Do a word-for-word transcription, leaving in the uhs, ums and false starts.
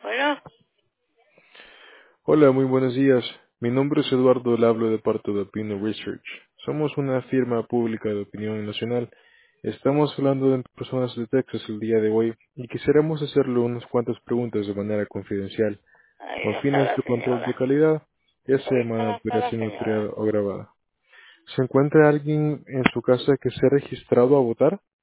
Bueno, Hola, muy buenos días. Mi nombre es Eduardo, le hablo de parte de Opino Research. Somos una firma pública de opinión nacional. Estamos hablando de personas de Texas el día de hoy y quisiéramos hacerle unas cuantas preguntas de manera confidencial, ahí con no está fines la de control de señora. calidad. Esa Ahorita llamada no está podría la ser señora. monitoreada o grabada. ¿Se encuentra alguien en su casa que se ha registrado a votar?